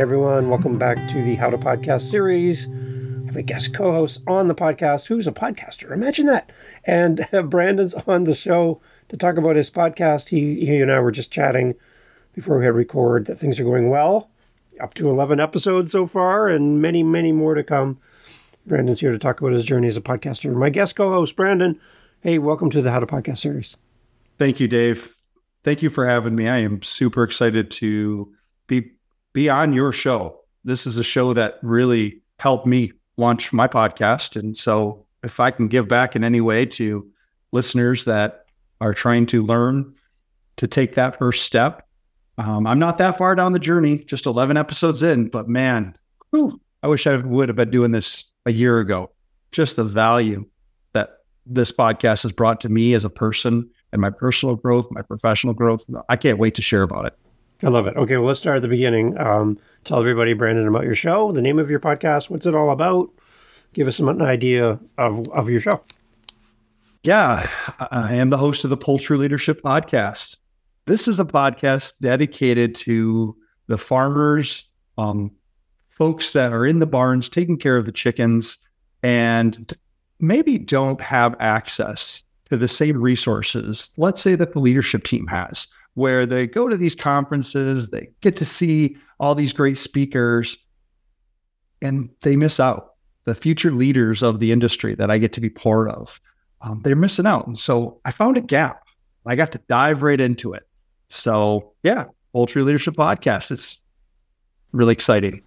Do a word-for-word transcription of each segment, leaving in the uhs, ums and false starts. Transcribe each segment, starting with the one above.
everyone. Welcome back to the How to Podcast series. I have a guest co-host on the podcast who's a podcaster. Imagine that. And uh, Brandon's on the show to talk about his podcast. He, he and I were just chatting before we had record that things are going well. Up to eleven episodes so far and many, many more to come. Brandon's here to talk about his journey as a podcaster. My guest co-host, Brandon. Hey, welcome to the How to Podcast series. Thank you, Dave. Thank you for having me. I am super excited to be be on your show. This is a show that really helped me launch my podcast. And so if I can give back in any way to listeners that are trying to learn to take that first step, um, I'm not that far down the journey, just eleven episodes in, but man, whew, I wish I would have been doing this a year ago. Just the value that this podcast has brought to me as a person and my personal growth, my professional growth. I can't wait to share about it. I love it. Okay, well, let's start at the beginning. Um, tell everybody, Brandon, about your show, the name of your podcast, what's it all about? Give us some, an idea of, of your show. Yeah, I am the host of the Poultry Leadership Podcast. This is a podcast dedicated to the farmers, um, folks that are in the barns taking care of the chickens and maybe don't have access to the same resources, let's say, that the leadership team has, where they go to these conferences, they get to see all these great speakers, and they miss out. The future leaders of the industry that I get to be part of, um, they're missing out. And so I found a gap. I got to dive right into it. So yeah, Poultry Leadership Podcast. It's really exciting.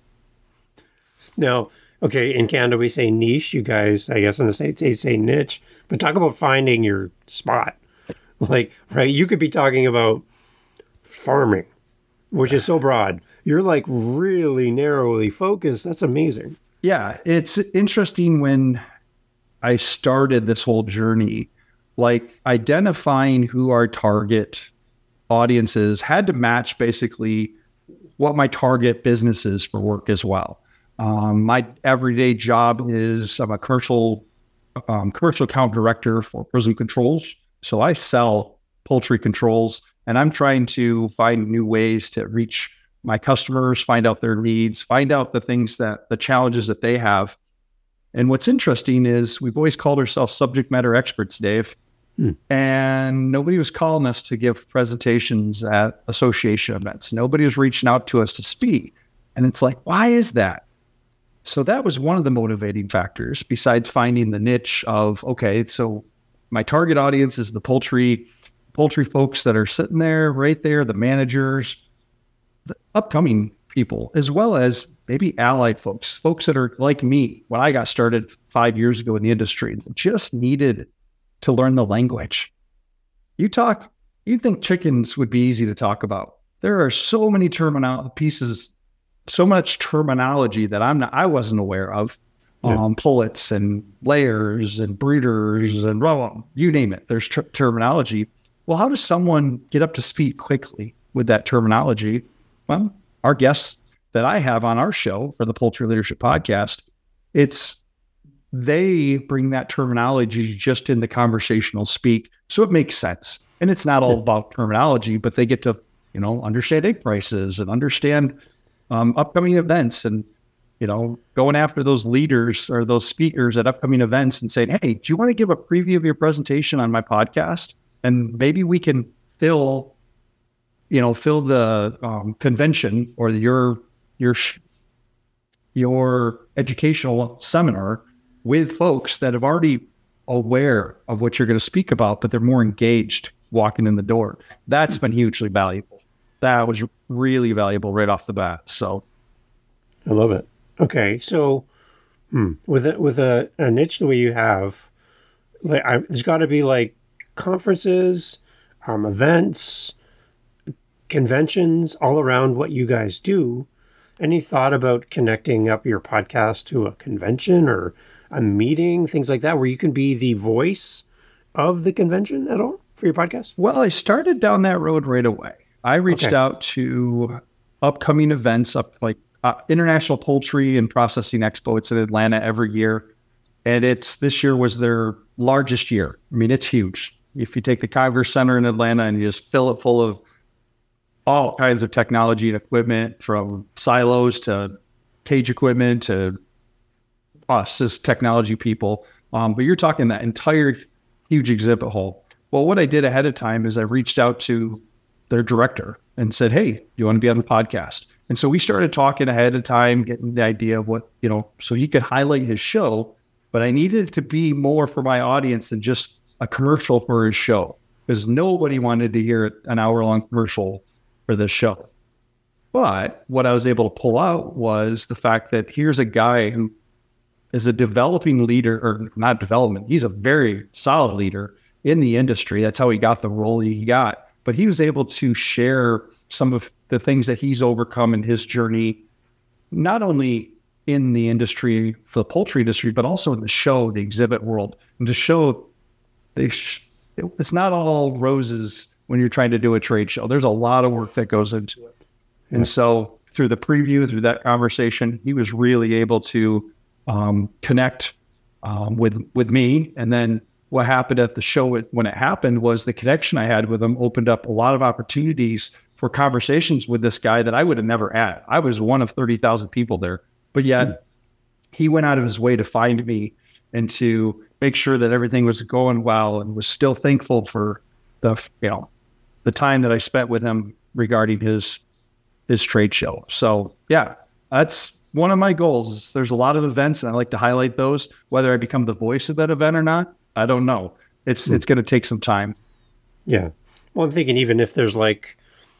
Now, okay, in Canada we say niche. You guys, I guess in the States they say niche. But talk about finding your spot. Like, right, you could be talking about farming, which is so broad. You're like really narrowly focused. That's amazing. Yeah, it's interesting when I started this whole journey, like identifying who our target audiences had to match basically what my target business is for work as well. Um, my everyday job is I'm a commercial um, commercial account director for Prism Controls. So I sell poultry controls, and I'm trying to find new ways to reach my customers, find out their needs, find out the things that the challenges that they have. And what's interesting is we've always called ourselves subject matter experts, Dave, hmm. and nobody was calling us to give presentations at association events. Nobody was reaching out to us to speak. And it's like, why is that? So that was one of the motivating factors, besides finding the niche of, okay, so my target audience is the poultry poultry folks that are sitting there, right there, the managers, the upcoming people, as well as maybe allied folks, folks that are like me when I got started five years ago in the industry, just needed to learn the language. You talk, you think chickens would be easy to talk about. There are so many terminal pieces, so much terminology that I'm not, I wasn't aware of. Yeah. Um, pullets and layers and breeders and blah, blah, you name it. There's ter- terminology. Well, how does someone get up to speed quickly with that terminology? Well, our guests that I have on our show for the Poultry Leadership Podcast, it's they bring that terminology just in the conversational speak, so it makes sense. And it's not all about terminology, but they get to, you know, understand egg prices and understand um, upcoming events and, you know, going after those leaders or those speakers at upcoming events and saying, hey, do you want to give a preview of your presentation on my podcast? And maybe we can fill, you know, fill the um, convention or the, your, your, your educational seminar with folks that have already aware of what you're going to speak about, but they're more engaged walking in the door. That's been hugely valuable. That was really valuable right off the bat. So I love it. Okay, so hmm, with a, with a, a niche the way you have, like I, there's got to be like conferences, um, events, conventions all around what you guys do. Any thought about connecting up your podcast to a convention or a meeting, things like that, where you can be the voice of the convention at all for your podcast? Well, I started down that road right away. I reached okay. out to upcoming events, up like uh, International Poultry and Processing Expo. It's in Atlanta every year. And it's this year was their largest year. I mean, it's huge. If you take the Congress Center in Atlanta and you just fill it full of all kinds of technology and equipment, from silos to cage equipment to us as technology people. Um, but you're talking that entire huge exhibit hall. Well, what I did ahead of time is I reached out to their director and said, hey, do you want to be on the podcast? And so we started talking ahead of time, getting the idea of what, you know, so he could highlight his show, but I needed it to be more for my audience than just a commercial for his show, because nobody wanted to hear an hour long commercial for this show. But what I was able to pull out was the fact that here's a guy who is a developing leader, or not development, he's a very solid leader in the industry. That's how he got the role he got. But he was able to share some of the things that he's overcome in his journey, not only in the industry, for the poultry industry, but also in the show, the exhibit world, and to show they sh- it's not all roses when you're trying to do a trade show. There's a lot of work that goes into it. Yeah. And so through the preview, through that conversation, he was really able to um, connect um, with, with me. And then what happened at the show when it happened was the connection I had with him opened up a lot of opportunities for conversations with this guy that I would have never had. I was one of thirty thousand people there, but yet mm. he went out of his way to find me and to make sure that everything was going well, and was still thankful for the, you know, the time that I spent with him regarding his, his trade show. So yeah, that's one of my goals. There's a lot of events and I like to highlight those. Whether I become the voice of that event or not, I don't know. It's, mm. it's going to take some time. Yeah. Well, I'm thinking even if there's like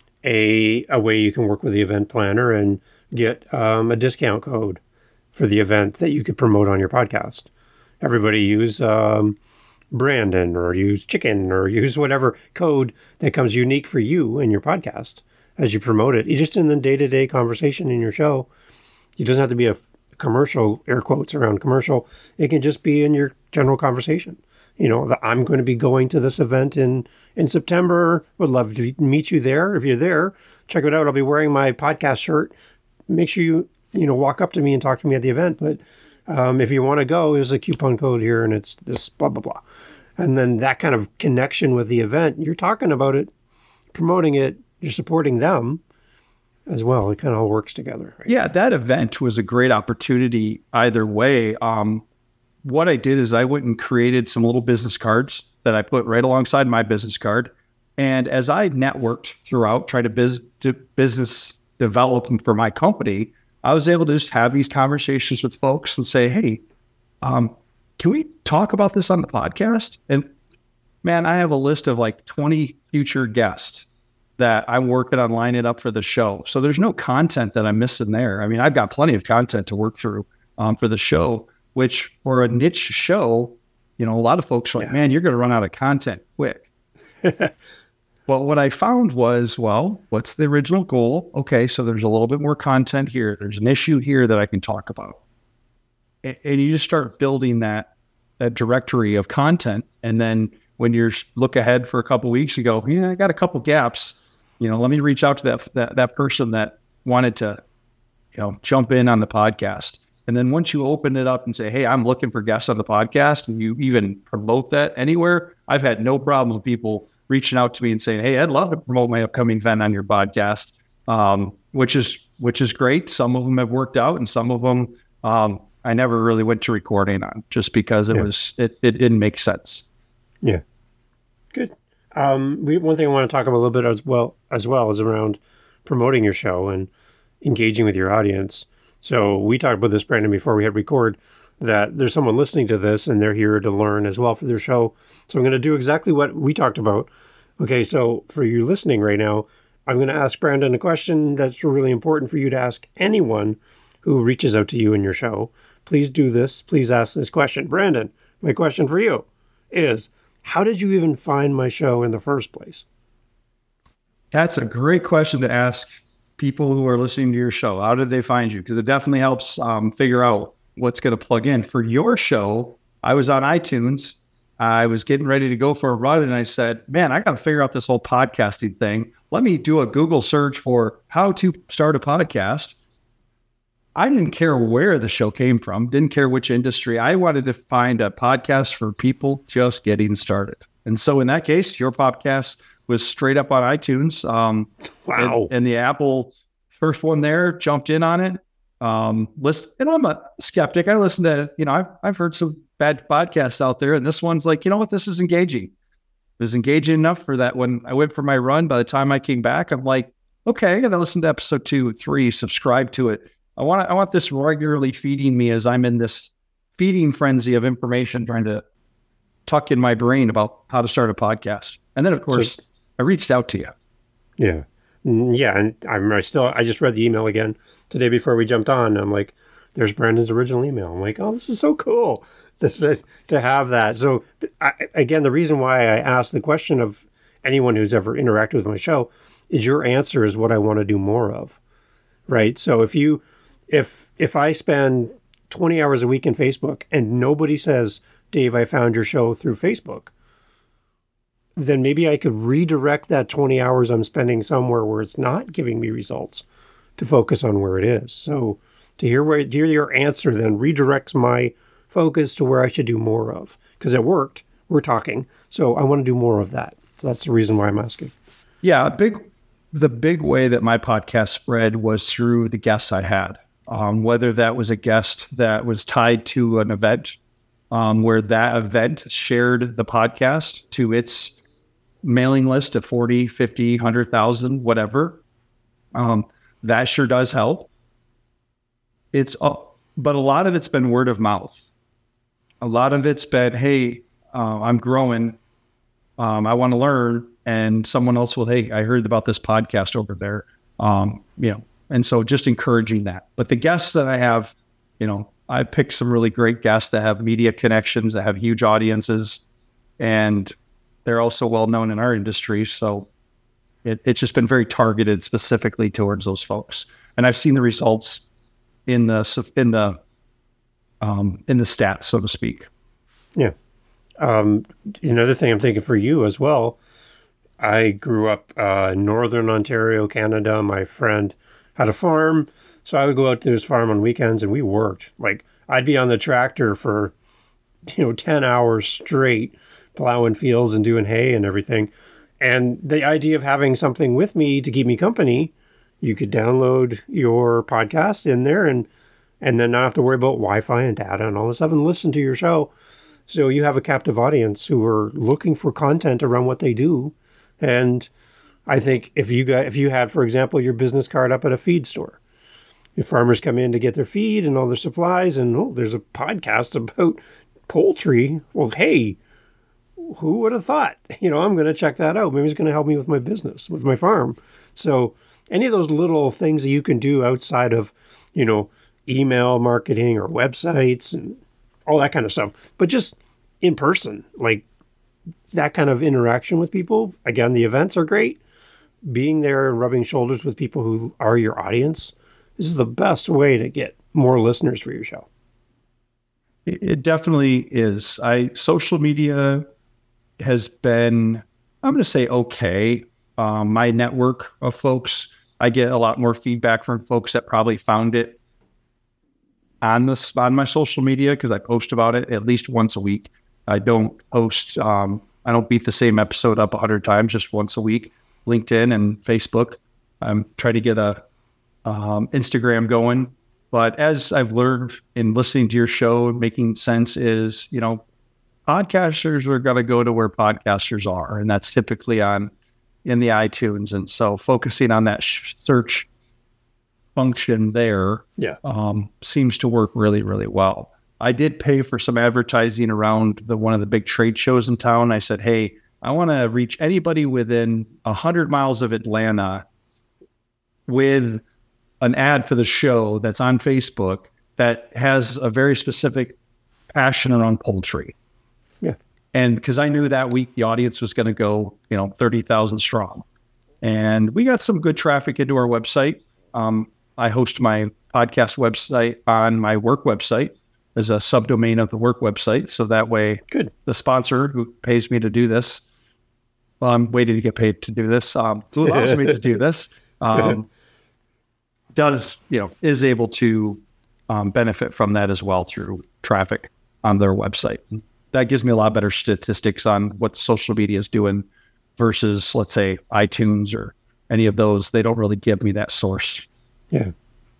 a, a way you can work with the event planner and get um, a discount code for the event that you could promote on your podcast. Everybody use um, Brandon, or use Chicken, or use whatever code that comes unique for you and your podcast as you promote it. You just in the day-to-day conversation in your show, it doesn't have to be a commercial, air quotes around commercial. It can just be in your general conversation. You know, that I'm going to be going to this event in, in September. Would love to meet you there. If you're there, check it out. I'll be wearing my podcast shirt. Make sure you, you know, walk up to me and talk to me at the event. But um, if you want to go, there's a coupon code here and it's this blah, blah, blah. And then that kind of connection with the event, you're talking about it, promoting it, you're supporting them as well. It kind of all works together. Right? Yeah, that event was a great opportunity either way. Um, what I did is I went and created some little business cards that I put right alongside my business card. And as I networked throughout, trying to, biz- to business development for my company, I was able to just have these conversations with folks and say, hey, um, can we talk about this on the podcast? And man, I have a list of like twenty future guests that I'm working on lining up for the show. So there's no content that I'm missing there. I mean, I've got plenty of content to work through um, for the show, which for a niche show, you know, a lot of folks are like, yeah. man, you're going to run out of content quick. Well, what I found was, well, what's the original goal? Okay, so there's a little bit more content here. There's an issue here that I can talk about. And, and you just start building that that directory of content. And then when you look ahead for a couple of weeks, you go, yeah, I got a couple gaps. You know, let me reach out to that, that that person that wanted to, you know, jump in on the podcast. And then once you open it up and say, hey, I'm looking for guests on the podcast, and you even promote that anywhere, I've had no problem with people reaching out to me and saying, hey, I'd love to promote my upcoming event on your podcast, um, which is which is great. Some of them have worked out, and some of them um, I never really went to recording on just because it yeah. was it, it didn't make sense. Yeah, good. Um, we, one thing I want to talk about a little bit as well as well is around promoting your show and engaging with your audience. So we talked about this, Brandon, before we hit record, that there's someone listening to this and they're here to learn as well for their show. So I'm going to do exactly what we talked about. Okay, so for you listening right now, I'm going to ask Brandon a question that's really important for you to ask anyone who reaches out to you in your show. Please do this. Please ask this question. Brandon, my question for you is, how did you even find my show in the first place? That's a great question to ask people who are listening to your show. How did they find you? Because it definitely helps um, figure out what's going to plug in. For your show, I was on iTunes. I was getting ready to go for a run, and I said, man, I got to figure out this whole podcasting thing. Let me do a Google search for how to start a podcast. I didn't care where the show came from, didn't care which industry. I wanted to find a podcast for people just getting started. And so in that case, your podcast was straight up on iTunes. Um, Wow. And, and the Apple first one there jumped in on it. Um, listen, and I'm a skeptic. I listen to, you know, I've, I've heard some bad podcasts out there, and this one's like, you know what, this is engaging. It was engaging enough for that. When I went for my run, by the time I came back, I'm like, okay, I got to listen to episode two, three, subscribe to it. I want I want this regularly feeding me as I'm in this feeding frenzy of information, trying to tuck in my brain about how to start a podcast. And then, of course, so, I reached out to you. Yeah. Yeah. And I'm I still, I just read the email again today before we jumped on. I'm like, there's Brandon's original email. I'm like, oh, this is so cool this, uh, to have that. So I, again, the reason why I asked the question of anyone who's ever interacted with my show is your answer is what I want to do more of. Right. So if you, if, if I spend twenty hours a week in Facebook and nobody says, Dave, I found your show through Facebook, then maybe I could redirect that twenty hours I'm spending somewhere where it's not giving me results to focus on where it is. So to hear where to hear your answer then redirects my focus to where I should do more of, because it worked. We're talking. So I want to do more of that. So that's the reason why I'm asking. Yeah, big the big way that my podcast spread was through the guests I had. Um, whether that was a guest that was tied to an event, um, where that event shared the podcast to its mailing list of forty, fifty, one hundred thousand, whatever. Um, that sure does help. It's, uh, but a lot of it's been word of mouth. A lot of it's been, hey, uh, I'm growing. Um, I want to learn. And someone else will, hey, I heard about this podcast over there. Um, you know, and so just encouraging that. But the guests that I have, you know, I picked some really great guests that have media connections, that have huge audiences, and they're also well known in our industry. So it, it's just been very targeted specifically towards those folks. And I've seen the results in the in the um, in the stats, so to speak. Yeah. Um, another thing I'm thinking for you as well. I grew up uh, in Northern Ontario, Canada. My friend had a farm, so I would go out to his farm on weekends, and we worked. Like, I'd be on the tractor for, you know, ten hours straight, plowing fields and doing hay and everything. And the idea of having something with me to keep me company, you could download your podcast in there and and then not have to worry about Wi-Fi and data and all this stuff and listen to your show. So you have a captive audience who are looking for content around what they do. And I think if you got if you had, for example, your business card up at a feed store, if farmers come in to get their feed and all their supplies, and oh, there's a podcast about poultry. Well, hey, who would have thought? You know, I'm going to check that out. Maybe it's going to help me with my business, with my farm. So any of those little things that you can do outside of, you know, email marketing or websites and all that kind of stuff, but just in person, like that kind of interaction with people. Again, the events are great. Being there and rubbing shoulders with people who are your audience, this is the best way to get more listeners for your show. It definitely is. I social media has been, I'm going to say, okay. Um, my network of folks, I get a lot more feedback from folks that probably found it on this on my social media because I post about it at least once a week. I don't post. Um, I don't beat the same episode up a hundred times, just once a week. LinkedIn and Facebook. I'm trying to get a um, Instagram going. But as I've learned in listening to your show, making sense is, you know, podcasters are going to go to where podcasters are, and that's typically on in the iTunes. And so focusing on that sh- search function there yeah. um, seems to work really, really well. I did pay for some advertising around the one of the big trade shows in town. I said, hey, I want to reach anybody within one hundred miles of Atlanta with an ad for the show that's on Facebook that has a very specific passion around poultry. Yeah. And because I knew that week the audience was going to go, you know, thirty thousand strong. And we got some good traffic into our website. Um, I host my podcast website on my work website as a subdomain of the work website. So that way, good. The sponsor who pays me to do this, well, I'm waiting to get paid to do this, um, who allows me to do this, um, does, you know, is able to um, benefit from that as well through traffic on their website. That gives me a lot better statistics on what social media is doing versus, let's say, iTunes or any of those. They don't really give me that source. Yeah.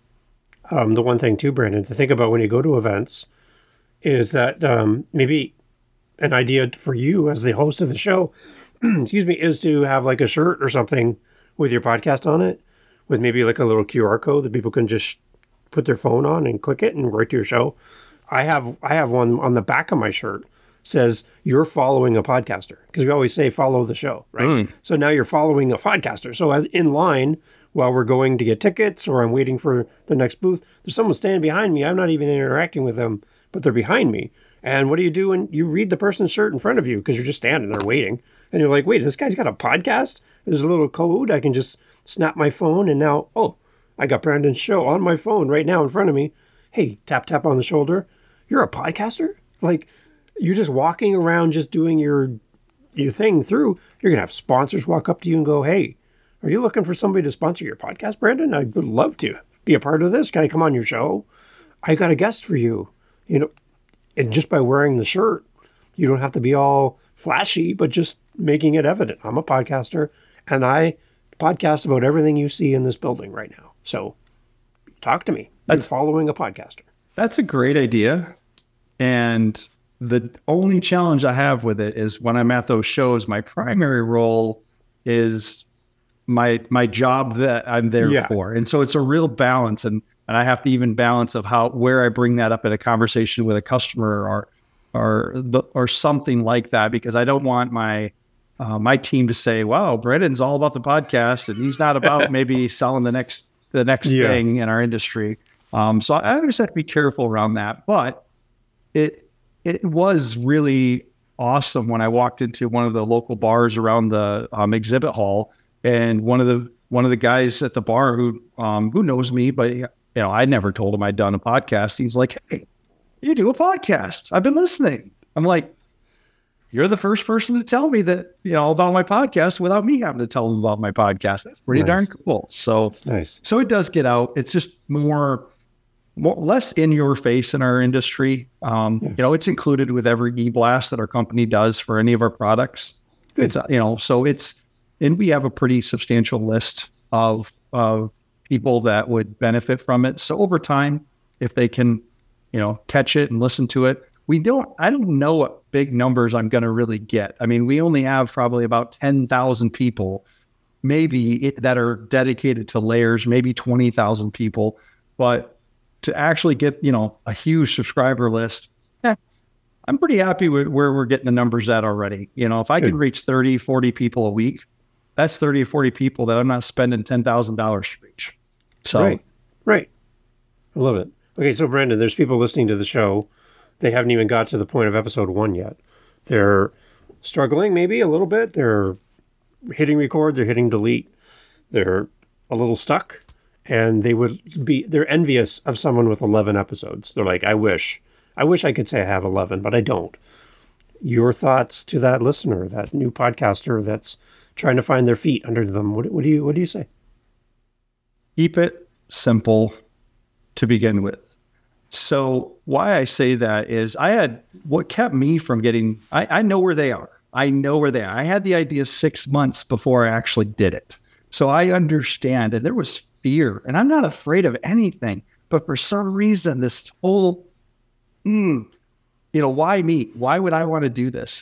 Um, the one thing too, Brandon, to think about when you go to events is that um, maybe an idea for you as the host of the show, excuse me, is to have like a shirt or something with your podcast on it, with maybe like a little Q R code that people can just put their phone on and click it and right to your show. I have I have one on the back of my shirt says you're following a podcaster, because we always say follow the show, right? Mm. So now you're following a podcaster. So as in line while we're going to get tickets or I'm waiting for the next booth, there's someone standing behind me. I'm not even interacting with them, but they're behind me. And what do you do when you read the person's shirt in front of you because you're just standing there waiting? And you're like, wait, this guy's got a podcast? There's a little code. I can just snap my phone and now, oh, I got Brandon's show on my phone right now in front of me. Hey, tap, tap on the shoulder. You're a podcaster? Like, you're just walking around just doing your your thing through. You're going to have sponsors walk up to you and go, hey, are you looking for somebody to sponsor your podcast, Brandon? I would love to be a part of this. Can I come on your show? I got a guest for you. You know, and just by wearing the shirt, you don't have to be all flashy, but just making it evident. I'm a podcaster, and I podcast about everything you see in this building right now. So talk to me. That's You're following a podcaster. That's a great idea. And the only challenge I have with it is when I'm at those shows, my primary role is my my job that I'm there yeah. for. And so it's a real balance. And, and I have to even balance of how where I bring that up in a conversation with a customer or or the, or something like that, because I don't want my uh, my team to say, wow, Brandon's all about the podcast and he's not about maybe selling the next the next yeah. thing in our industry. Um, so I just have to be careful around that. But it it was really awesome when I walked into one of the local bars around the um, exhibit hall, and one of the one of the guys at the bar who um, who knows me, but you know, I never told him I'd done a podcast. He's like, hey, you do a podcast. I've been listening. I'm like, you're the first person to tell me that, you know, about my podcast without me having to tell them about my podcast. That's pretty nice. Darn cool. So, That's nice. So it does get out. It's just more, more less in your face in our industry. Um, yeah. You know, it's included with every e-blast that our company does for any of our products. Good. It's, you know, so it's, and we have a pretty substantial list of, of people that would benefit from it. So over time, if they can, you know, catch it and listen to it, we don't, I don't know what big numbers I'm going to really get. I mean, we only have probably about ten thousand people, maybe it, that are dedicated to layers, maybe twenty thousand people, but to actually get, you know, a huge subscriber list, eh, I'm pretty happy with where we're getting the numbers at already. You know, if I Good. Can reach thirty, forty people a week, that's thirty or forty people that I'm not spending ten thousand dollars to reach. So, right, right. I love it. Okay, so Brandon, there's people listening to the show. They haven't even got to the point of episode one yet. They're struggling maybe a little bit. They're hitting record. They're hitting delete. They're a little stuck. And they would be, they're envious of someone with eleven episodes. They're like, I wish, I wish I could say I have eleven, but I don't. Your thoughts to that listener, that new podcaster that's trying to find their feet under them. What, what do you, what do you say? Keep it simple to begin with. So why I say that is I had, what kept me from getting, I, I know where they are. I know where they are. I had the idea six months before I actually did it. So I understand, and there was fear, and I'm not afraid of anything, but for some reason, this whole, mm, you know, why me? Why would I want to do this?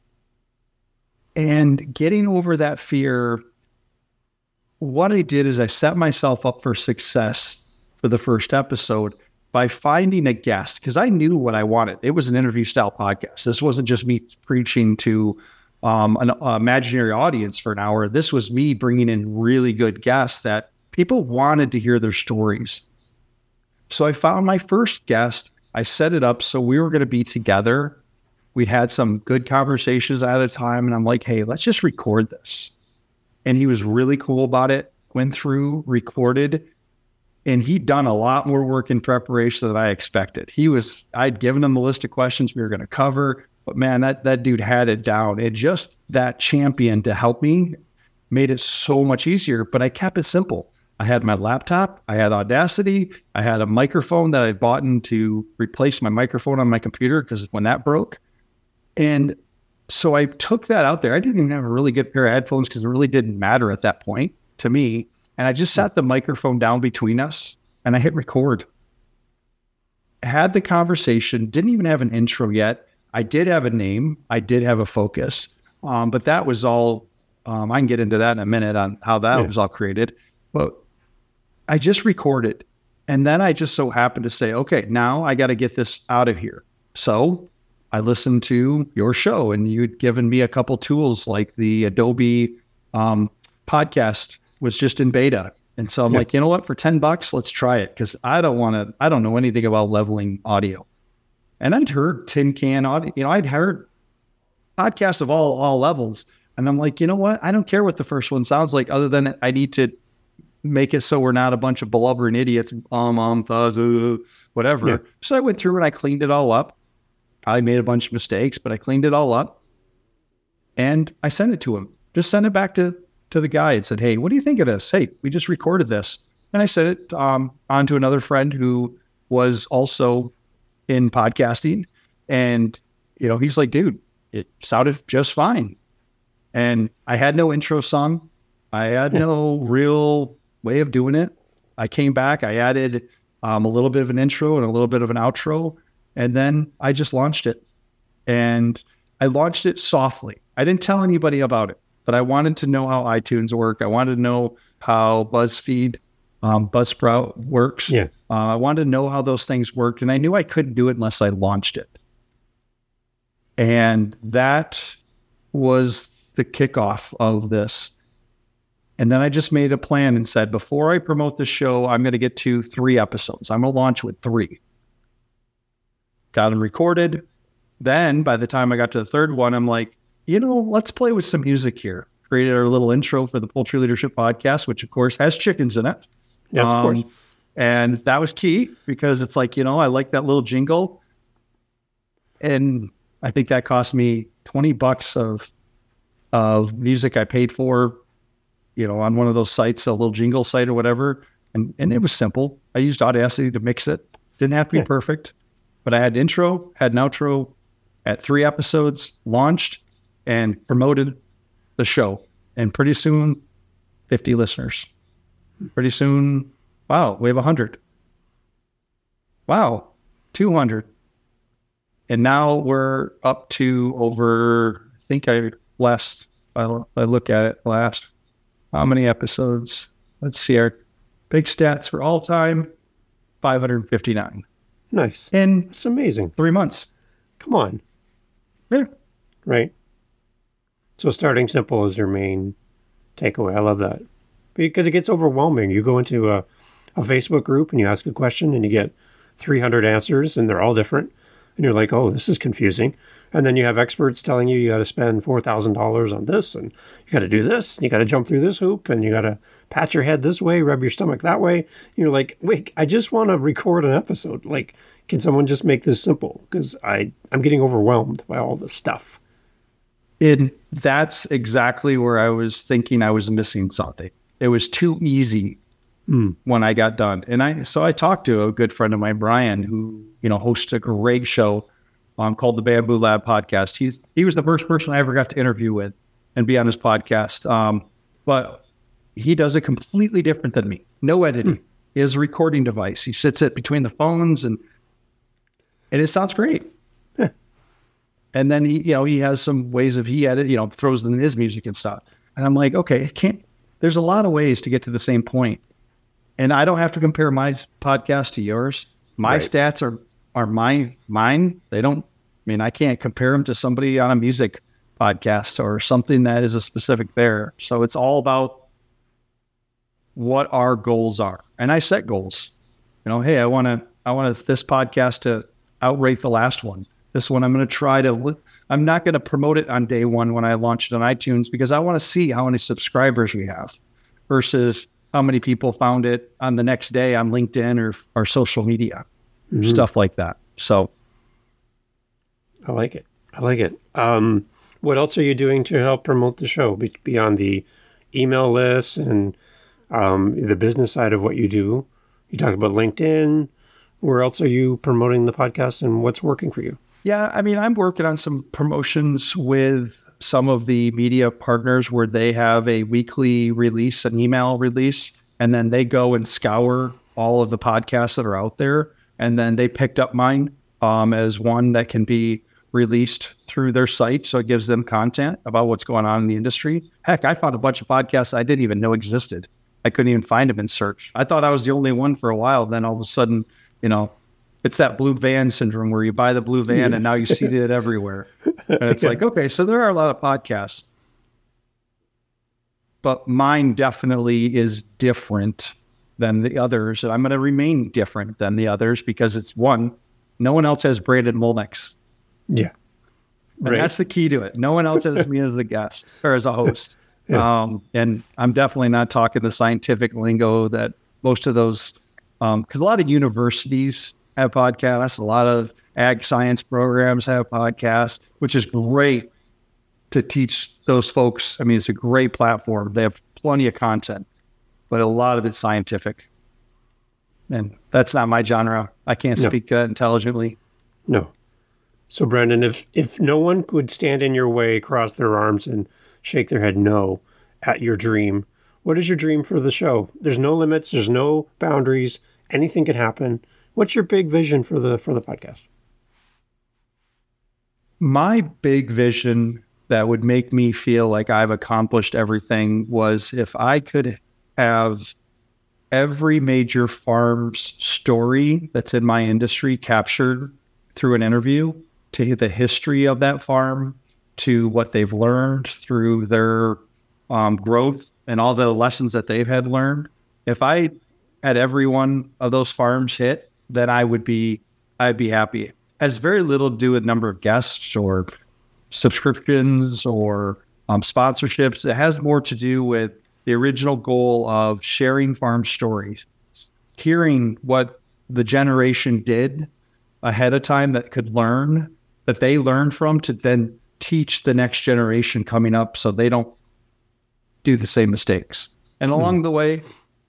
And getting over that fear, what I did is I set myself up for success for the first episode by finding a guest, because I knew what I wanted. It was an interview style podcast. This wasn't just me preaching to um, an uh, imaginary audience for an hour. This was me bringing in really good guests that people wanted to hear their stories. So I found my first guest. I set it up so we were going to be together. We had some good conversations at a time, and I'm like, hey, let's just record this. And he was really cool about it. Went through, recorded. And he'd done a lot more work in preparation than I expected. He was, I'd given him the list of questions we were going to cover, but man, that, that dude had it down. And just that champion to help me made it so much easier, but I kept it simple. I had my laptop, I had Audacity, I had a microphone that I'd bought in to replace my microphone on my computer because when that broke. And so I took that out there. I didn't even have a really good pair of headphones because it really didn't matter at that point to me. And I just sat the microphone down between us and I hit record. Had the conversation, didn't even have an intro yet. I did have a name. I did have a focus. Um, but that was all, um, I can get into that in a minute on how that yeah. was all created. But I just recorded. And then I just so happened to say, okay, now I got to get this out of here. So I listened to your show and you'd given me a couple tools like the Adobe um, podcast was just in beta. And so I'm yeah. like, you know what, for ten bucks, let's try it. Cause I don't want to, I don't know anything about leveling audio. And I'd heard tin can audio, you know, I'd heard podcasts of all, all levels. And I'm like, you know what? I don't care what the first one sounds like other than I need to make it so we're not a bunch of blubbering idiots, um, um, fuzz, uh, whatever. Yeah. So I went through and I cleaned it all up. I made a bunch of mistakes, but I cleaned it all up and I sent it to him. Just sent it back to, to the guy and said, hey, what do you think of this? Hey, we just recorded this. And I sent it um, on to another friend who was also in podcasting. And, you know, he's like, dude, it sounded just fine. And I had no intro song. I had no real way of doing it. I came back, I added um, a little bit of an intro and a little bit of an outro. And then I just launched it. And I launched it softly. I didn't tell anybody about it, but I wanted to know how iTunes worked. I wanted to know how BuzzFeed, um, Buzzsprout works. Yeah. Uh, I wanted to know how those things worked. And I knew I couldn't do it unless I launched it. And that was the kickoff of this. And then I just made a plan and said, before I promote the show, I'm going to get to three episodes. I'm going to launch with three. Got them recorded. Then by the time I got to the third one, I'm like, you know, let's play with some music here. Created our little intro for the Poultry Leadership Podcast, which of course has chickens in it. Yes, um, of course. And that was key because it's like, you know, I like that little jingle. And I think that cost me twenty bucks of, of music I paid for, you know, on one of those sites, a little jingle site or whatever. And, and it was simple. I used Audacity to mix it. Didn't have to be yeah. perfect. But I had an intro, had an outro, at three episodes, launched, and promoted the show. And pretty soon, fifty listeners. Pretty soon, wow, we have one hundred. Wow, two hundred. And now we're up to over, I think I last, I, I look at it last, how many episodes? Let's see, our big stats for all time, five hundred fifty-nine. Nice. In That's amazing. Three months. Come on. Yeah. Right. So starting simple is your main takeaway. I love that. Because it gets overwhelming. You go into a, a Facebook group and you ask a question and you get three hundred answers and they're all different. And you're like, oh, this is confusing. And then you have experts telling you you got to spend four thousand dollars on this and you got to do this. And you got to jump through this hoop and you got to pat your head this way, rub your stomach that way. You're like, wait, I just want to record an episode. Like, can someone just make this simple? Because I I'm getting overwhelmed by all this stuff. And that's exactly where I was thinking I was missing something. It was too easy mm. when I got done. And I so I talked to a good friend of mine, Brian, who, you know, hosts a great show um, called the Bamboo Lab Podcast. He's he was the first person I ever got to interview with and be on his podcast. Um, but he does it completely different than me. No editing. Mm. He has a recording device. He sits it between the phones and and it sounds great. Yeah. And then he, you know, he has some ways of he edit, you know, throws in his music and stuff. And I'm like, okay, I can't. There's a lot of ways to get to the same point. And I don't have to compare my podcast to yours. My right. stats are, are my, mine. They don't, I mean, I can't compare them to somebody on a music podcast or something that is a specific there. So it's all about what our goals are. And I set goals. You know, hey, I want to, I want this podcast to outrate the last one. This one, I'm going to try to, I'm not going to promote it on day one when I launch it on iTunes because I want to see how many subscribers we have versus how many people found it on the next day on LinkedIn or, or social media, mm-hmm. stuff like that. So. I like it. I like it. Um, what else are you doing to help promote the show be- beyond the email lists and um, the business side of what you do? You talked about LinkedIn. Where else are you promoting the podcast and what's working for you? Yeah, I mean, I'm working on some promotions with some of the media partners where they have a weekly release, an email release, and then they go and scour all of the podcasts that are out there. And then they picked up mine um, as one that can be released through their site. So it gives them content about what's going on in the industry. Heck, I found a bunch of podcasts I didn't even know existed. I couldn't even find them in search. I thought I was the only one for a while. Then all of a sudden, you know, it's that blue van syndrome where you buy the blue van and now you see it everywhere. And it's yeah. like, okay, so there are a lot of podcasts. But mine definitely is different than the others. And I'm going to remain different than the others because it's one, no one else has Brandon Molnix. Yeah. And right. that's the key to it. No one else has me as a guest or as a host. Yeah. Um, and I'm definitely not talking the scientific lingo that most of those, um, because a lot of universities have podcasts, a lot of ag science programs have podcasts, which is great to teach those folks. I mean, it's a great platform. They have plenty of content, but a lot of it's scientific. And that's not my genre. I can't no. speak that intelligently. No. So, Brandon, if, if no one could stand in your way, cross their arms, and shake their head no at your dream, what is your dream for the show? There's no limits. There's no boundaries. Anything could happen. What's your big vision for the for the podcast? My big vision that would make me feel like I've accomplished everything was if I could have every major farm's story that's in my industry captured through an interview, to the history of that farm, to what they've learned through their um, growth and all the lessons that they've had learned. If I had every one of those farms hit, then I would be, I'd be happy. It has very little to do with number of guests or subscriptions or um, sponsorships. It has more to do with the original goal of sharing farm stories, hearing what the generation did ahead of time that could learn, that they learned from, to then teach the next generation coming up so they don't do the same mistakes. And along mm. the way,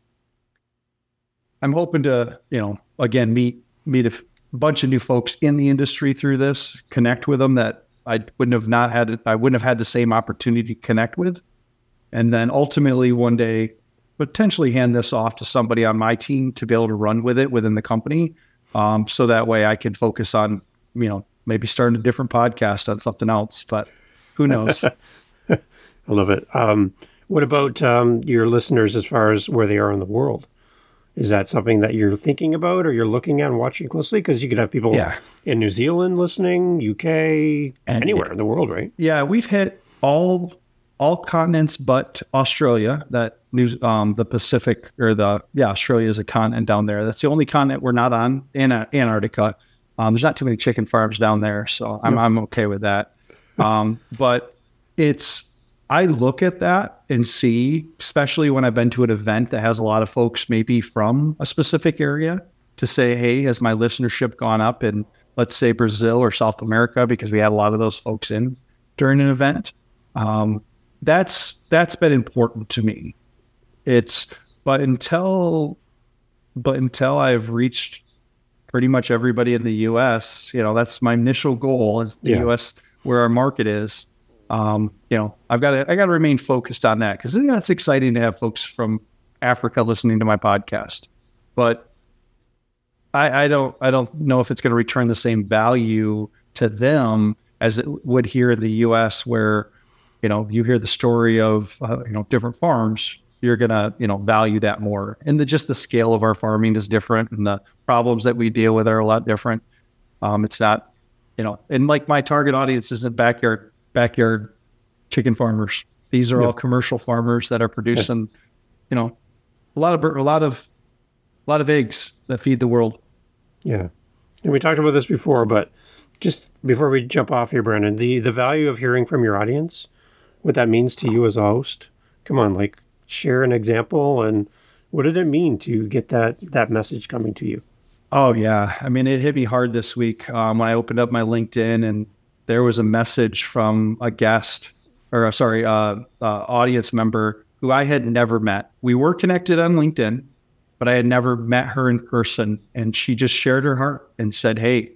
I'm hoping to, you know, again, meet meet a f- bunch of new folks in the industry through this, connect with them that I wouldn't have not had, I wouldn't have had the same opportunity to connect with. And then ultimately one day, potentially hand this off to somebody on my team to be able to run with it within the company. Um, so that way I can focus on, you know, maybe starting a different podcast on something else, but who knows? I love it. Um, what about um, your listeners as far as where they are in the world? Is that something that you're thinking about or you're looking at and watching closely? Because you could have people yeah. in New Zealand listening, U K, and anywhere in the world, right? Yeah, we've hit all all continents but Australia. That news, um, the Pacific or the yeah, Australia is a continent down there. That's the only continent we're not on. In uh, Antarctica, um, there's not too many chicken farms down there, so I'm no. I'm okay with that. Um, but it's. I look at that and see, especially when I've been to an event that has a lot of folks maybe from a specific area, to say, hey, has my listenership gone up in, let's say, Brazil or South America, because we had a lot of those folks in during an event. Um, that's that's been important to me. It's but until but until I've reached pretty much everybody in the U S, you know, that's my initial goal, is the yeah. U S where our market is. Um, you know, I've got to, I got to remain focused on that, because it's exciting to have folks from Africa listening to my podcast, but I, I don't, I don't know if it's going to return the same value to them as it would here in the U S, where, you know, you hear the story of, uh, you know, different farms, you're going to, you know, value that more. And the, just the scale of our farming is different, and the problems that we deal with are a lot different. Um, it's not, you know, and like my target audience isn't backyard backyard chicken farmers. These are yeah. all commercial farmers that are producing, yeah. you know, a lot of a lot of a lot of eggs that feed the world. Yeah, and we talked about this before, but just before we jump off here, Brandon, the the value of hearing from your audience, what that means to you as a host. Come on, like share an example, and what did it mean to get that that message coming to you? Oh yeah, I mean, it hit me hard this week um, when I opened up my LinkedIn and there was a message from a guest, or uh, sorry, uh, uh, audience member who I had never met. We were connected on LinkedIn, but I had never met her in person. And she just shared her heart and said, hey,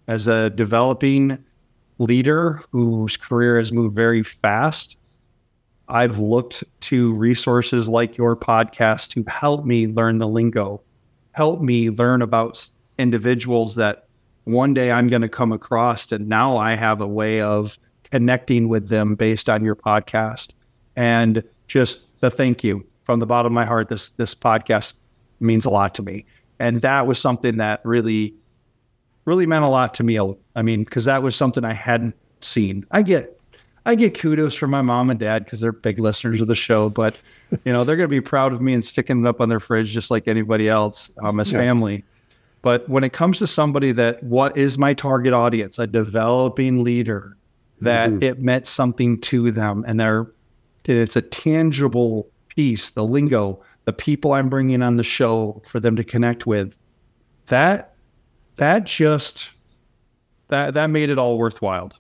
As a developing leader whose career has moved very fast, I've looked to resources like your podcast to help me learn the lingo, help me learn about individuals that one day I'm going to come across, and now I have a way of connecting with them based on your podcast. And just the thank you from the bottom of my heart. This this podcast means a lot to me, and that was something that really, really meant a lot to me. I mean, because that was something I hadn't seen. I get. I get kudos from my mom and dad because they're big listeners of the show, but you know, they're going to be proud of me and sticking it up on their fridge just like anybody else um, as yeah. family. But when it comes to somebody that, what is my target audience, a developing leader, that mm-hmm. it meant something to them, and they're, it's a tangible piece, the lingo, the people I'm bringing on the show for them to connect with, that, that just, that, that made it all worthwhile.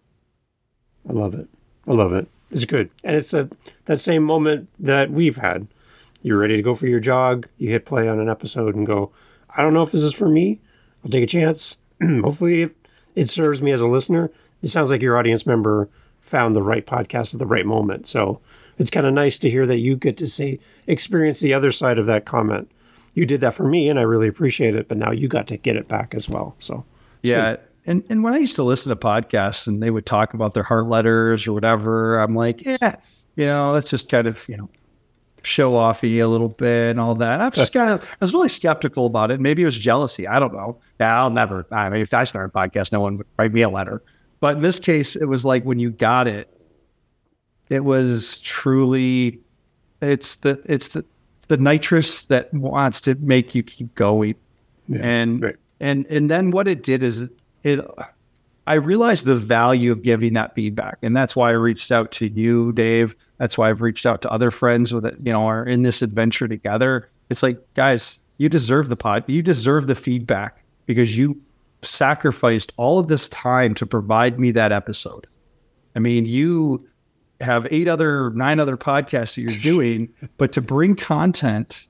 I love it. I love it. It's good. And it's a, that same moment that we've had. You're ready to go for your jog. You hit play on an episode and go, I don't know if this is for me. I'll take a chance. Hopefully it, it serves me as a listener. It sounds like your audience member found the right podcast at the right moment. So it's kind of nice to hear that you get to say, experience the other side of that comment. You did that for me and I really appreciate it, but now you got to get it back as well. So yeah. Good. And and when I used to listen to podcasts and they would talk about their heart letters or whatever, I'm like, yeah, you know, let's just kind of, you know, show offy a little bit and all that. I'm just kind of, I was really skeptical about it. Maybe it was jealousy. I don't know. Yeah, I'll never, I mean, if I started a podcast, no one would write me a letter. But in this case, it was like when you got it, it was truly, it's the, it's the, the nitrous that wants to make you keep going. Yeah, and, right. and, and then what it did is, It, I realized the value of giving that feedback, and that's why I reached out to you, Dave. That's why I've reached out to other friends with it, you know, are in this adventure together. It's like, guys, you deserve the pod, you deserve the feedback because you sacrificed all of this time to provide me that episode. I mean, you have eight other, nine other podcasts that you're doing, but to bring content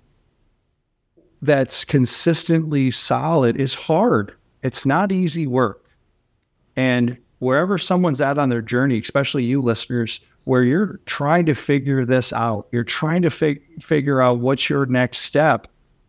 that's consistently solid is hard. It's not easy work. And wherever someone's at on their journey, especially you listeners, where you're trying to figure this out, you're trying to fig- figure out what's your next step.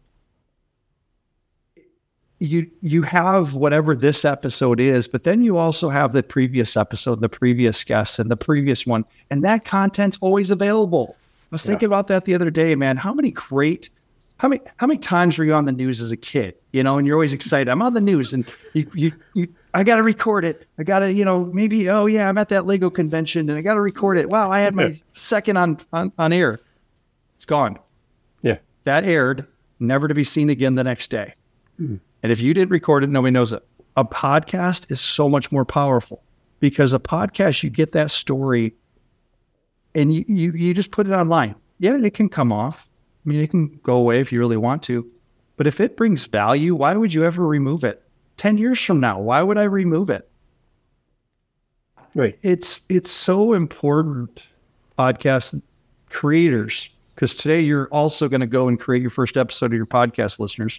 You you have whatever this episode is, but then you also have the previous episode, the previous guest, and the previous one. And that content's always available. I was yeah. thinking about that the other day, man. How many great How many how many times were you on the news as a kid? You know, and you're always excited. I'm on the news, and you you, you I got to record it. I got to, you know, maybe oh yeah, I'm at that Lego convention, and I got to record it. Wow, I had my second on, on on air. It's gone. Yeah, that aired, never to be seen again the next day. Mm. And if you didn't record it, nobody knows it. A podcast is so much more powerful because a podcast, you get that story, and you you, you just put it online. Yeah, it can come off. I mean, it can go away if you really want to, but if it brings value, why would you ever remove it? ten years from now, why would I remove it? Right. It's, it's so important, podcast creators, because today you're also going to go and create your first episode of your podcast, listeners.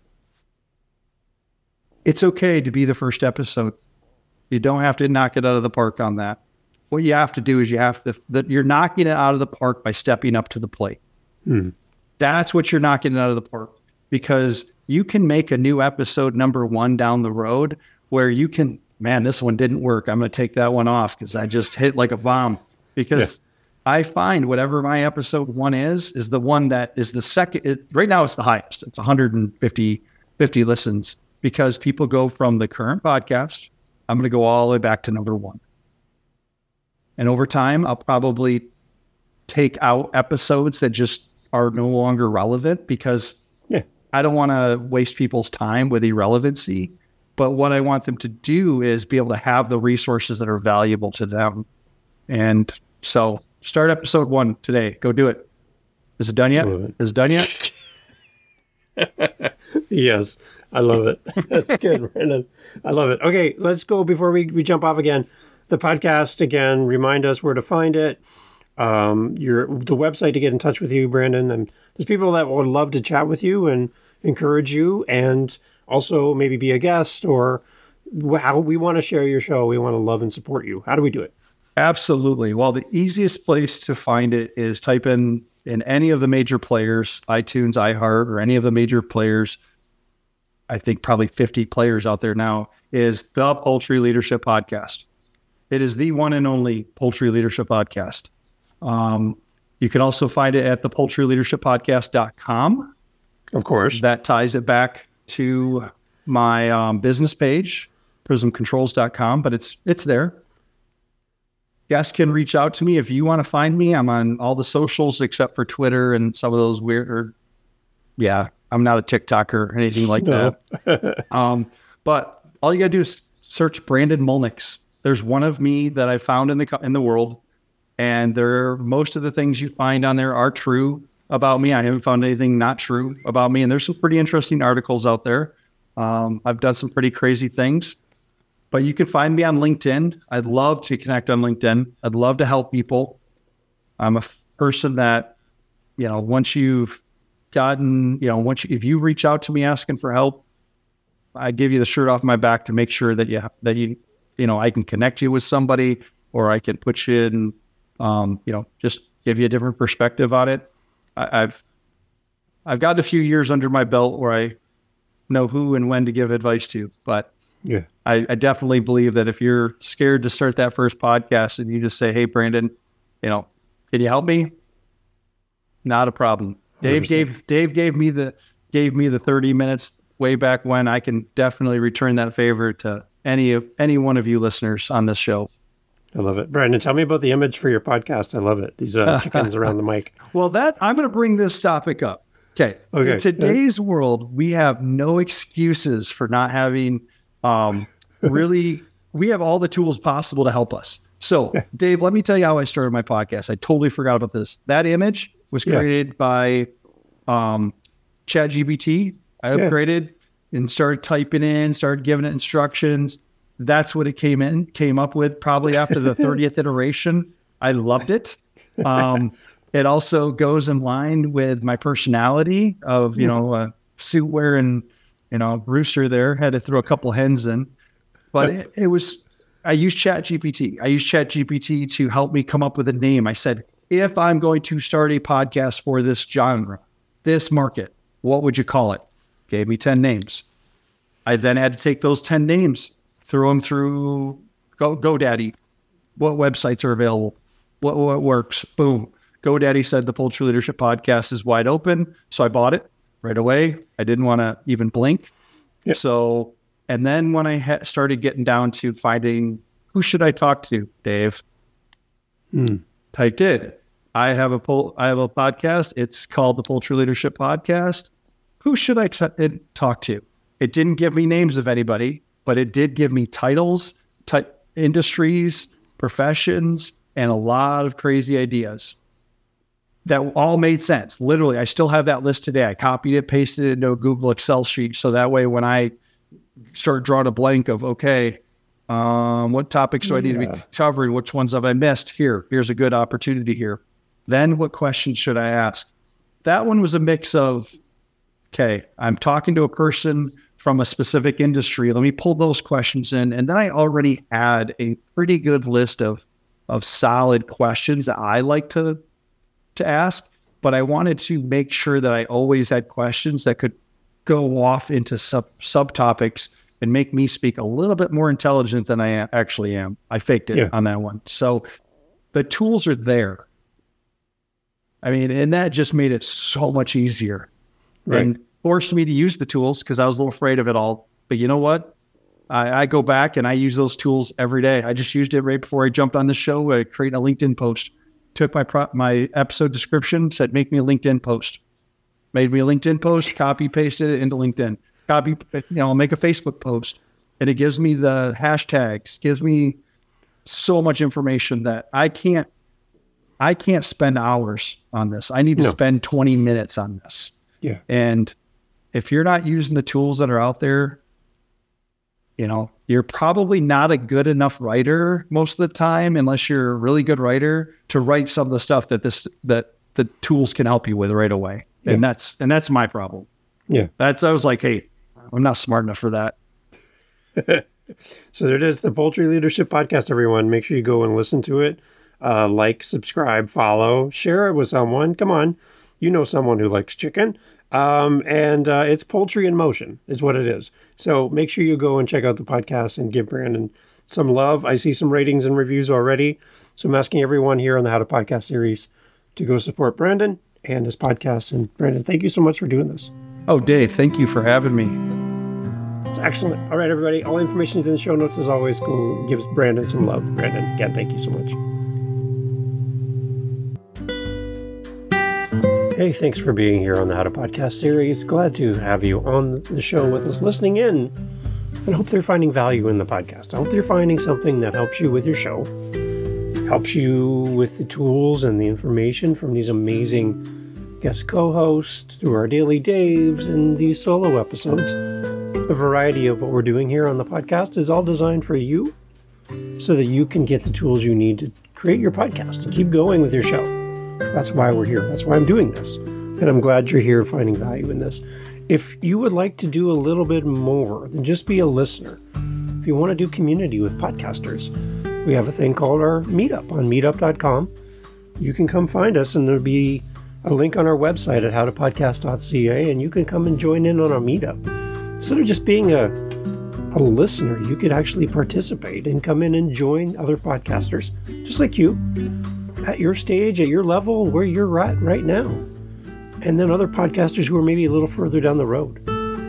It's okay to be the first episode. You don't have to knock it out of the park on that. What you have to do is you have to, that you're knocking it out of the park by stepping up to the plate. Hmm. That's what you're knocking it out of the park, because you can make a new episode number one down the road where you can, man, this one didn't work. I'm going to take that one off because I just hit like a bomb. Because yeah. I find whatever my episode one is, is the one that is the second. It, right now it's the highest. It's one hundred fifty, fifty listens because people go from the current podcast. I'm going to go all the way back to number one. And over time, I'll probably take out episodes that just are no longer relevant because yeah. I don't want to waste people's time with irrelevancy. But what I want them to do is be able to have the resources that are valuable to them. And so start episode one today. Go do it. Is it done yet? It. Is it done yet? Yes. I love it. That's good, Brandon. I love it. Okay, let's go before we, we jump off again. The podcast, again, remind us where to find it. Um, your the website to get in touch with you, Brandon. And there's people that would love to chat with you and encourage you and also maybe be a guest or how we want to share your show, we want to love and support you. How do we do it? Absolutely. Well, the easiest place to find it is type in in any of the major players, iTunes, iHeart, or any of the major players. I think probably fifty players out there now, is the Poultry Leadership Podcast. It is the one and only Poultry Leadership Podcast. Um, you can also find it at the poultry leadership podcast dot com. Of course. That ties it back to my um, business page, prism controls dot com, but it's it's there. Guests can reach out to me if you want to find me. I'm on all the socials except for Twitter and some of those weird, or, yeah, I'm not a TikToker or anything like No. that. um, but all you got to do is search Brandon Mulnix. There's one of me that I found in the co- in the world, and there most of the things you find on there are true about me. I haven't found anything not true about me, and there's some pretty interesting articles out there. Um, I've done some pretty crazy things. But you can find me on LinkedIn. I'd love to connect on LinkedIn. I'd love to help people. I'm a f- person that, you know, once you've gotten, you know, once you, if you reach out to me asking for help, I give you the shirt off my back to make sure that you, that you, you know, I can connect you with somebody, or I can put you in, um, you know, just give you a different perspective on it. I, I've, I've got a few years under my belt where I know who and when to give advice to, but Yeah. I, I definitely believe that if you're scared to start that first podcast and you just say, hey, Brandon, you know, can you help me? Not a problem. Dave gave Dave gave me the gave me the thirty minutes way back when. I can definitely return that favor to any of any one of you listeners on this show. I love it. Brandon, tell me about the image for your podcast. I love it. These uh, chickens around the mic. Well, that I'm going to bring this topic up. Okay. Okay. In today's world, we have no excuses for not having um, really, we have all the tools possible to help us. So, Dave, let me tell you how I started my podcast. I totally forgot about this. That image was created yeah. by um, ChatGPT. I upgraded yeah. and started typing in, started giving it instructions. That's what it came in, came up with probably after the thirtieth iteration. I loved it. Um, it also goes in line with my personality of, you know, uh, suit wearing, you know, rooster there. Had to throw a couple hens in. But it, it was, I used ChatGPT. I used ChatGPT to help me come up with a name. I said, if I'm going to start a podcast for this genre, this market, what would you call it? Gave me ten names. I then had to take those ten names, throw them through Go, GoDaddy. What websites are available? What, what works? Boom. GoDaddy said the Poultry Leadership Podcast is wide open. So I bought it right away. I didn't want to even blink. Yep. So, and then when I ha- started getting down to finding who should I talk to, Dave, hmm. typed in, I have a pol- I have a podcast. It's called the Poultry Leadership Podcast. Who should I t- talk to? It didn't give me names of anybody, but it did give me titles, t- industries, professions, and a lot of crazy ideas that all made sense. Literally, I still have that list today. I copied it, pasted it into a Google Excel sheet. So that way, when I start drawing a blank of, okay, um, what topics do I need yeah. to be covering? Which ones have I missed? Here, here's a good opportunity here. Then what questions should I ask? That one was a mix of, okay, I'm talking to a person from a specific industry. Let me pull those questions in. And then I already had a pretty good list of, of solid questions that I like to, to ask, but I wanted to make sure that I always had questions that could go off into sub subtopics and make me speak a little bit more intelligent than I actually am. I faked it yeah. on that one. So the tools are there. I mean, and that just made it so much easier right. and forced me to use the tools because I was a little afraid of it all. But you know what? I, I go back and I use those tools every day. I just used it right before I jumped on the show, uh, creating a LinkedIn post. Took my pro- my episode description, said, make me a LinkedIn post. Made me a LinkedIn post, copy, pasted it into LinkedIn. Copy, you know, I'll make a Facebook post. And it gives me the hashtags, gives me so much information that I can't, I can't spend hours on this. I need to no. spend twenty minutes on this. Yeah. And if you're not using the tools that are out there, you know, you're probably not a good enough writer most of the time, unless you're a really good writer, to write some of the stuff that this that the tools can help you with right away. Yeah. And that's and that's my problem. Yeah. That's I was like, hey, I'm not smart enough for that. So there it is, the Poultry Leadership Podcast, everyone. Make sure you go and listen to it. Uh, like, subscribe, follow, share it with someone. Come on. You know someone who likes chicken. Um, and uh, it's Poultry in Motion is what it is. So make sure you go and check out the podcast and give Brandon some love. I see some ratings and reviews already. So I'm asking everyone here on the How to Podcast series to go support Brandon and his podcast. And Brandon, thank you so much for doing this. Oh, Dave, thank you for having me. It's excellent. All right, everybody. All information is in the show notes as always. Go give Brandon some love. Brandon, again, thank you so much. Hey, thanks for being here on the How to Podcast series. Glad to have you on the show with us, listening in, and hope they're finding value in the podcast. I hope you're finding something that helps you with your show, helps you with the tools and the information from these amazing guest co-hosts through our daily Daves and these solo episodes. The variety of what we're doing here on the podcast is all designed for you so that you can get the tools you need to create your podcast and keep going with your show. That's why we're here. That's why I'm doing this. And I'm glad you're here finding value in this. If you would like to do a little bit more than just be a listener, if you want to do community with podcasters, we have a thing called our Meetup on meetup dot com. You can come find us, and there'll be a link on our website at how to podcast dot c a, and you can come and join in on our meetup. Instead of just being a, a listener, you could actually participate and come in and join other podcasters, just like you, at your stage, at your level, where you're at right now. And then other podcasters who are maybe a little further down the road,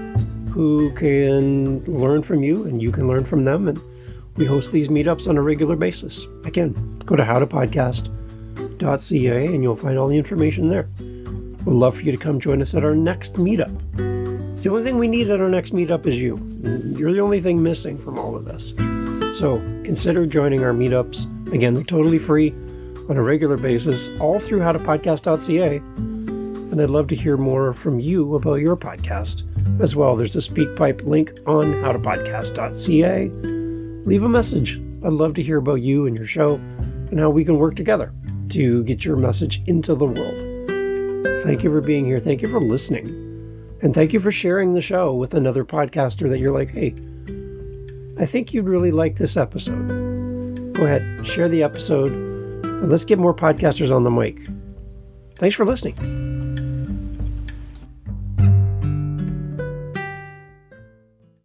who can learn from you and you can learn from them. And we host these meetups on a regular basis. Again, go to how to podcast dot c a and you'll find all the information there. We'd love for you to come join us at our next meetup. The only thing we need at our next meetup is you. You're the only thing missing from all of this. So consider joining our meetups. Again, they're totally free on a regular basis, all through how to podcast dot c a. And I'd love to hear more from you about your podcast as well. There's a SpeakPipe link on how to podcast dot c a. Leave a message. I'd love to hear about you and your show and how we can work together to get your message into the world. Thank you for being here. Thank you for listening. And thank you for sharing the show with another podcaster that you're like, hey, I think you'd really like this episode. Go ahead, share the episode. Let's get more podcasters on the mic. Thanks for listening.